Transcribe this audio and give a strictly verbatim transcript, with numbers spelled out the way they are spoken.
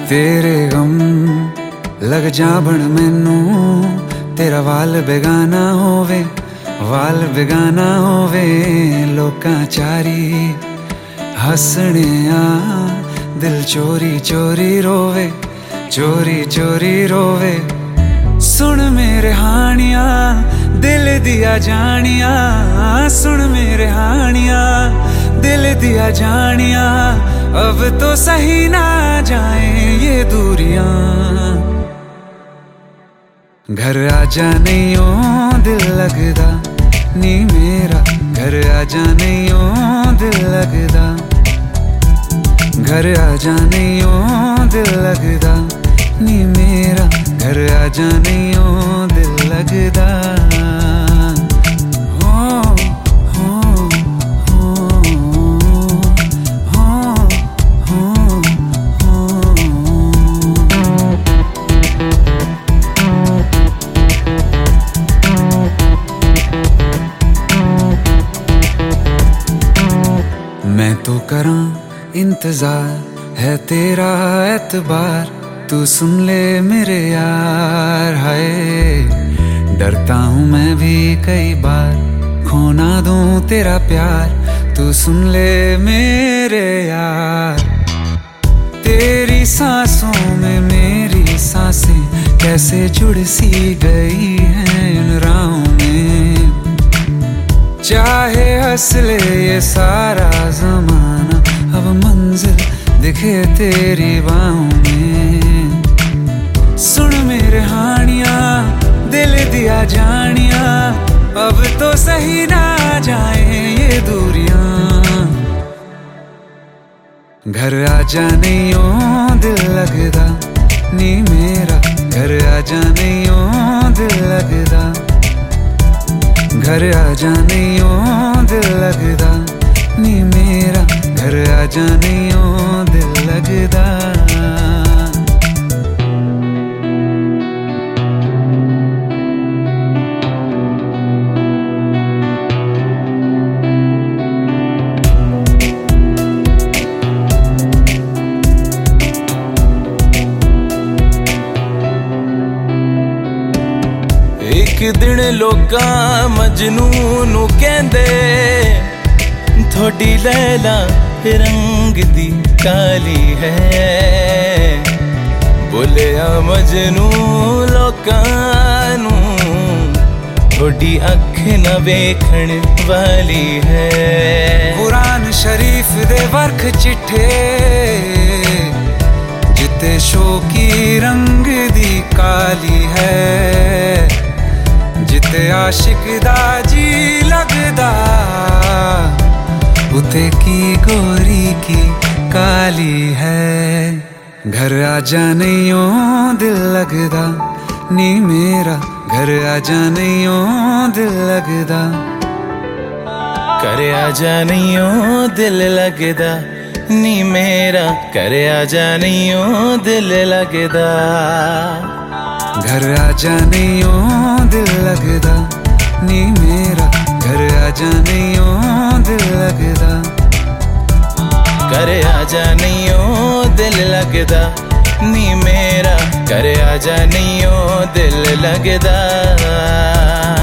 तेरे गम लग जाबण मैनू तेरा वाल बेगाना होवे, वाल बेगाना होवे। लोकां चारी हसने आ दिल चोरी चोरी रोवे, चोरी चोरी रोवे। सुन मेरे हानिया दिल दिया जानिया, सुन मेरे हानिया दिल दिया जानिया। अब तो सही ना जाए ये दूरियां, घर आजा नहीं ओ दिल लगदा नी मेरा, घर आजा नहीं ओ दिल लगदा, घर आजा नहीं ओ दिल लगदा नी मेरा, घर आजा नहीं ओ दिल लगदा। मैं तो करां इंतजार है तेरा एतबार, तू सुन ले मेरे यार। हाय डरता हूँ मैं भी कई बार, खो ना दूं तेरा प्यार, तू सुन ले मेरे यार। तेरी सांसों में मेरी सांसें कैसे जुड़ सी गई हैं इन राहों में। चाहे हंस ले ये सारा जमाना, अब मंजिल दिखे तेरी बाहों में। सुन मेरे हानिया दिल दिया जानिया, अब तो सही ना जाए ये दूरियां। घर आजा नहीं ओ दिल लगदा नी मेरा, घर आजा नहीं ओ दिल लगदा, घर आजा नहीं ओ दिल लगदा नी मेरा, घर आजा नहीं ओ दिल लगदा। एक दिन लोकां मजनू नू कहंदे, थोड़ी लैला रंग दी काली है। बोलिया मजनू लोकां नू, थोड़ी अख न वेखण वाली है। कुरान शरीफ दे वर्ख चिट्ठे जिते शोकी रंग दी काली है, जिते आशिक दा जी लगदा उते की गोरी की काली है। घर आजा नहीं ओ दिल लगदा नी मेरा, घर आजा नहीं ओ दिल लगदा, कर आजा नहीं ओ दिल लगदा नी मेरा, कर आजा नहीं ओ दिल लगदा। घर आजा नहीं ओ दिल लगदा नी मेरा, घर आजा नहीं ओ दिल लगदा, कर आजा नहीं ओ दिल लगदा नी मेरा, कर आजा नहीं ओ दिल लगदा।